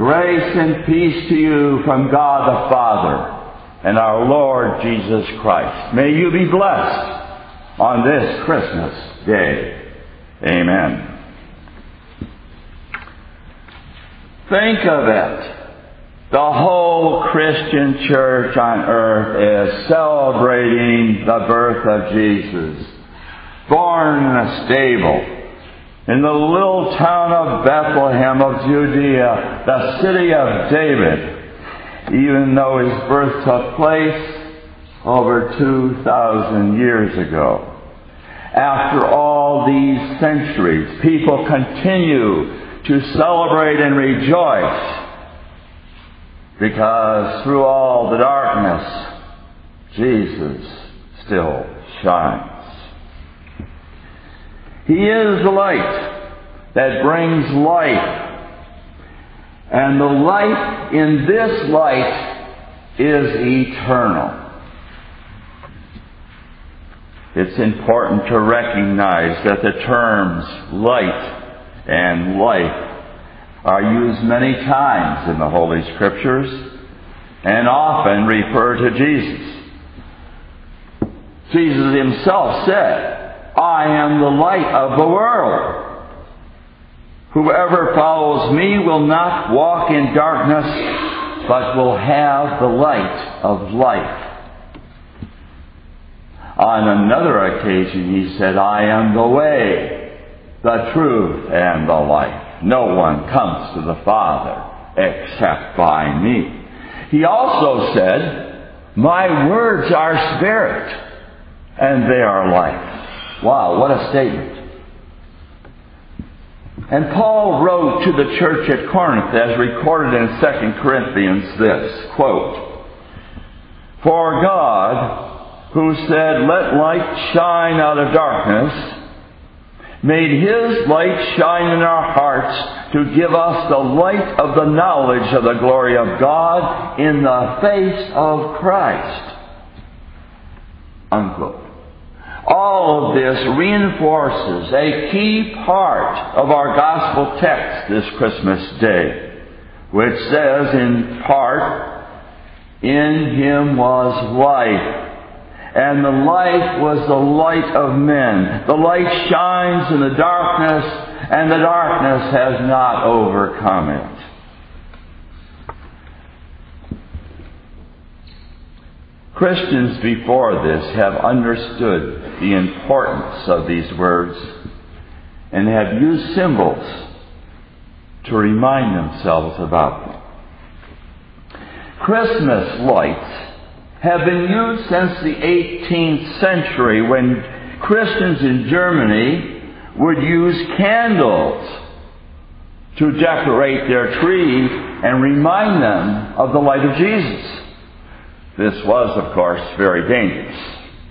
Grace and peace to you from God the Father and our Lord Jesus Christ. May you be blessed on this Christmas day. Amen. Think of it. The whole Christian church on earth is celebrating the birth of Jesus, born in a stable in the little town of Bethlehem of Judea, the city of David, even though his birth took place over 2,000 years ago. After all these centuries, people continue to celebrate and rejoice because through all the darkness, Jesus still shines. He is the light that brings life. And the light in this light is eternal. It's important to recognize that the terms light and life are used many times in the Holy Scriptures and often refer to Jesus. Jesus himself said, I am the light of the world. Whoever follows me will not walk in darkness, but will have the light of life. On another occasion he said, I am the way, the truth, and the life. No one comes to the Father except by me. He also said, my words are spirit, and they are life. Wow, what a statement. And Paul wrote to the church at Corinth, as recorded in 2 Corinthians, this, quote, For God, who said, let light shine out of darkness, made His light shine in our hearts to give us the light of the knowledge of the glory of God in the face of Christ. Unquote. All of this reinforces a key part of our gospel text this Christmas day, which says in part, in Him was life, and the life was the light of men. The light shines in the darkness, and the darkness has not overcome it. Christians before this have understood the importance of these words and have used symbols to remind themselves about them. Christmas lights have been used since the 18th century, when Christians in Germany would use candles to decorate their tree and remind them of the light of Jesus. This was, of course, very dangerous.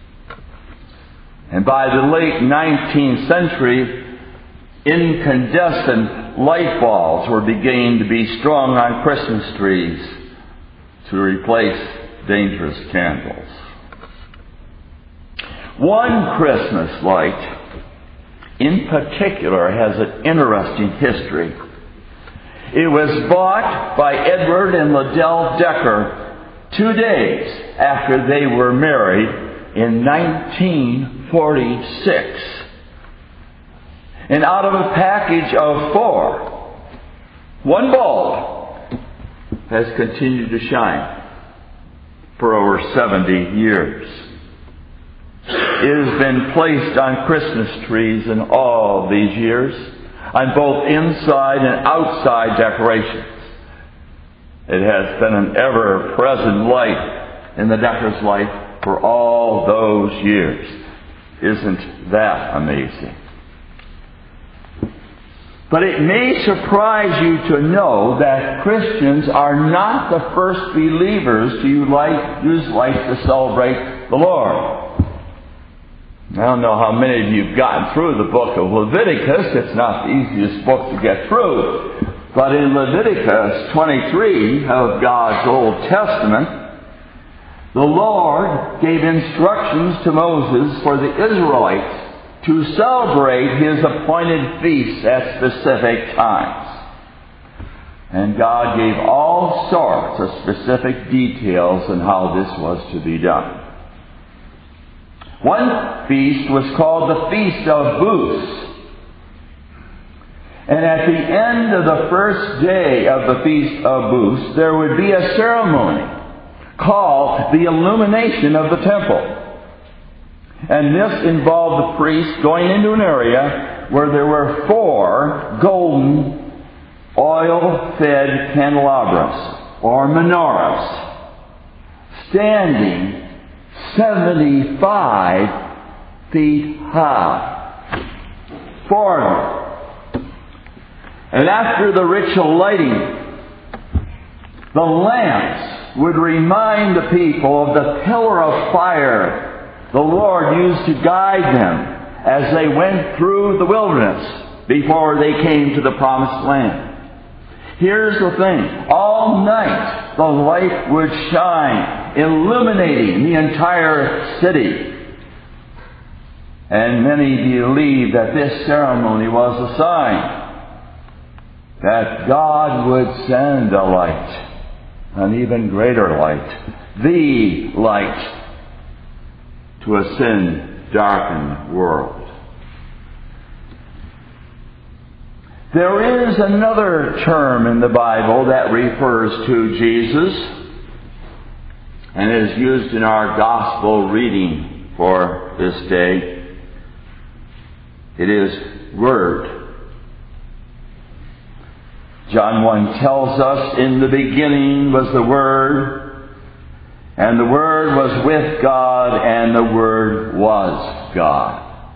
And by the late 19th century, incandescent light bulbs were beginning to be strung on Christmas trees to replace dangerous candles. One Christmas light in particular has an interesting history. It was bought by Edward and Liddell Decker 2 days after they were married in 1946. And out of a package of 4, one bulb has continued to shine for over 70 years. It has been placed on Christmas trees in all these years, on both inside and outside decorations. It has been an ever-present light in the Decker's life for all those years. Isn't that amazing? But it may surprise you to know that Christians are not the first believers to use light to celebrate the Lord. I don't know how many of you have gotten through the book of Leviticus. It's not the easiest book to get through. But in Leviticus 23 of God's Old Testament, the Lord gave instructions to Moses for the Israelites to celebrate His appointed feasts at specific times. And God gave all sorts of specific details on how this was to be done. One feast was called the Feast of Booths. And at the end of the first day of the Feast of Booths, there would be a ceremony called the illumination of the temple. And this involved the priest going into an area where there were 4 golden oil-fed candelabras, or menorahs, standing 75 feet high. 4. And after the ritual lighting, the lamps would remind the people of the pillar of fire the Lord used to guide them as they went through the wilderness before they came to the promised land. Here's the thing. All night the light would shine, illuminating the entire city. And many believed that this ceremony was a sign that God would send a light, an even greater light, the light, to a sin-darkened world. There is another term in the Bible that refers to Jesus, and is used in our gospel reading for this day. It is Word. John 1 tells us, in the beginning was the Word, and the Word was with God, and the Word was God.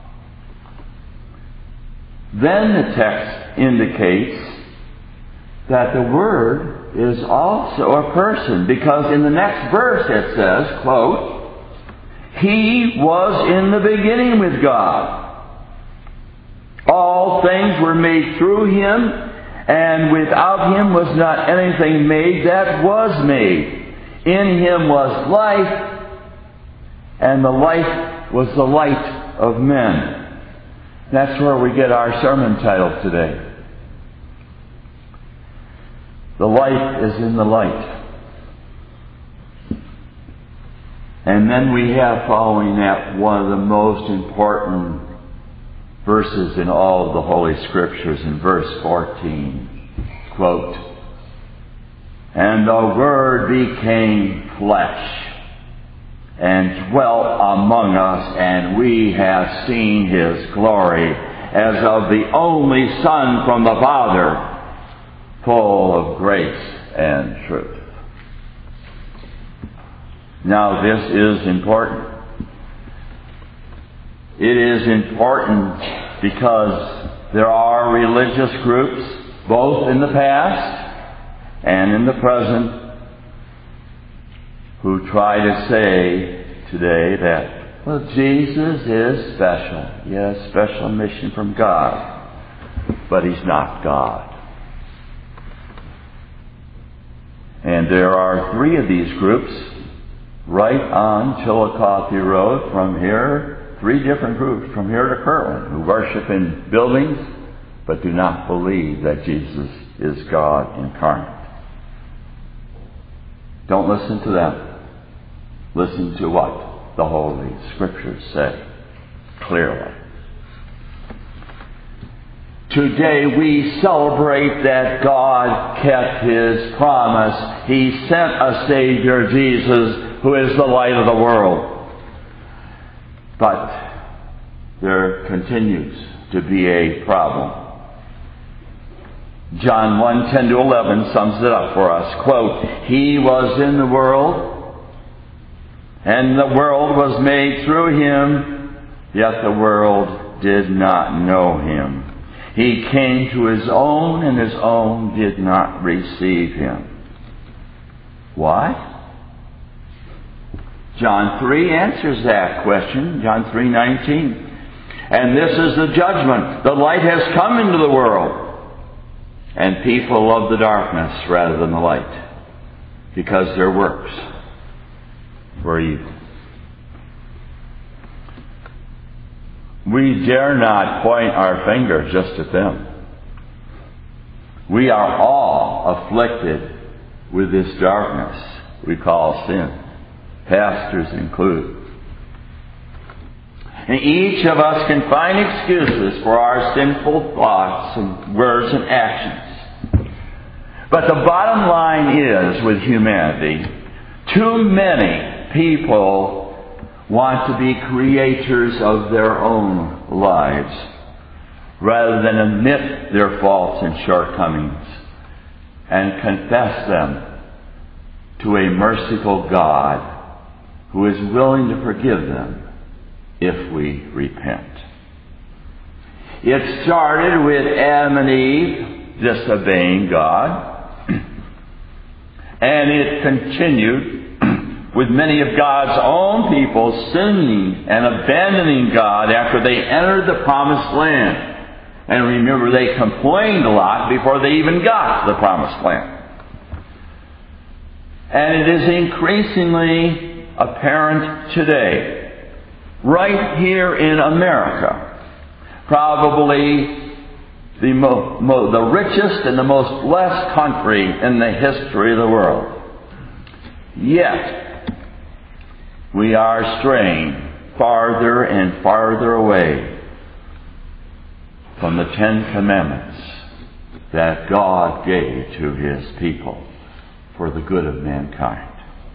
Then the text indicates that the Word is also a person, because in the next verse it says, quote, He was in the beginning with God. All things were made through Him, and without Him was not anything made that was made. In Him was life, and the life was the light of men. That's where we get our sermon title today. The light is in the light. And then we have, following that, one of the most important verses in all of the Holy Scriptures, in verse 14. Quote, And the Word became flesh, and dwelt among us, and we have seen His glory, as of the only Son from the Father, full of grace and truth. Now this is important. It is important because there are religious groups, both in the past and in the present, who try to say today that, well, Jesus is special. He has a special mission from God, but He's not God. And there are 3 of these groups right on Chillicothe Road from here, 3 different groups from here to Kirtland, who worship in buildings but do not believe that Jesus is God incarnate. Don't listen to them. Listen to what the Holy Scriptures say clearly. Today we celebrate that God kept His promise. He sent a Savior, Jesus, who is the light of the world. But there continues to be a problem. John 1:10-11 sums it up for us. Quote, He was in the world, and the world was made through Him, yet the world did not know Him. He came to His own, and His own did not receive Him. Why? John 3 answers that question. John 3:19. And this is the judgment. The light has come into the world, and people love the darkness rather than the light, because their works were evil. We dare not point our finger just at them. We are all afflicted with this darkness we call sin, pastors included. And each of us can find excuses for our sinful thoughts and words and actions. But the bottom line is, with humanity, too many people want to be creators of their own lives rather than admit their faults and shortcomings and confess them to a merciful God who is willing to forgive them if we repent. It started with Adam and Eve disobeying God, and it continued with many of God's own people sinning and abandoning God after they entered the promised land. And remember, they complained a lot before they even got to the promised land. And it is increasingly apparent today, right here in America, probably the richest and the most blessed country in the history of the world. Yet, we are straying farther and farther away from the Ten Commandments that God gave to His people for the good of mankind.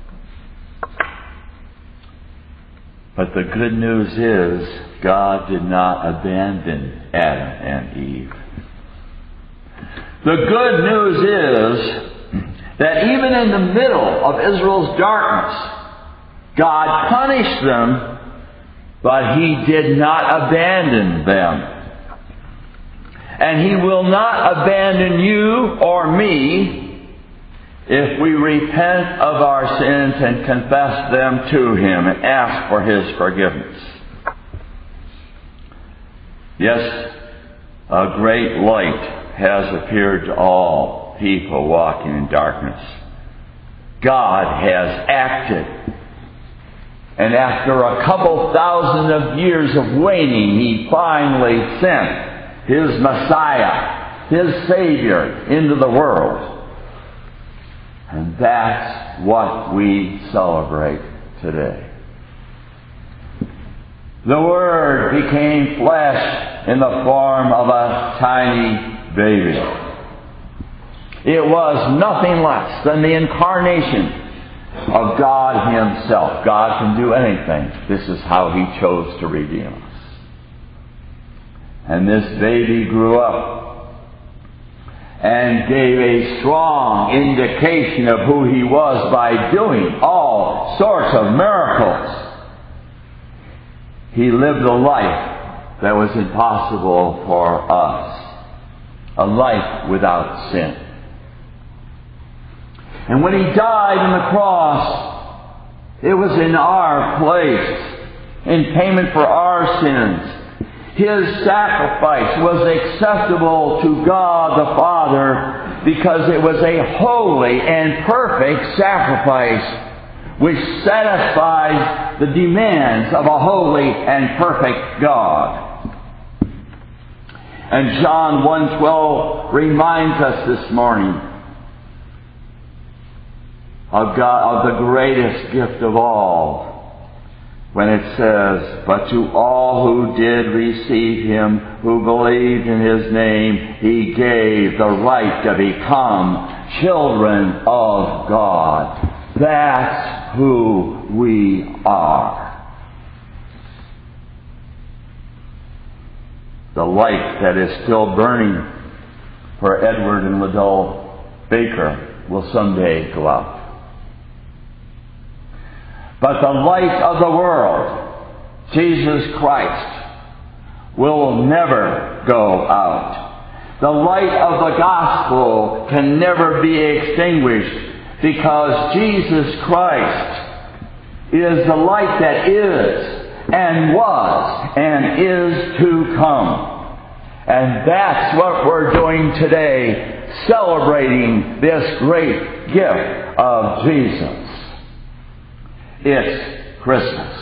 But the good news is, God did not abandon Adam and Eve. The good news is that even in the middle of Israel's darkness, God punished them, but He did not abandon them. And He will not abandon you or me if we repent of our sins and confess them to Him and ask for His forgiveness. Yes, a great light has appeared to all people walking in darkness. God has acted. And after a couple thousand of years of waiting, He finally sent His Messiah, His Savior, into the world. And that's what we celebrate today. The Word became flesh in the form of a tiny baby. It was nothing less than the incarnation of God Himself. God can do anything. This is how He chose to redeem us. And this baby grew up and gave a strong indication of who He was by doing all sorts of miracles. He lived a life that was impossible for us. A life without sin. And when He died on the cross, it was in our place, in payment for our sins. His sacrifice was acceptable to God the Father because it was a holy and perfect sacrifice which satisfies the demands of a holy and perfect God. And John 1:12 reminds us this morning of God, of the greatest gift of all, when it says, "But to all who did receive Him, who believed in His name, He gave the right to become children of God." That's who we are. The light that is still burning for Edward and Liddell Baker will someday go out. But the light of the world, Jesus Christ, will never go out. The light of the gospel can never be extinguished because Jesus Christ is the light that is and was and is to come. And that's what we're doing today, celebrating this great gift of Jesus. It's Christmas.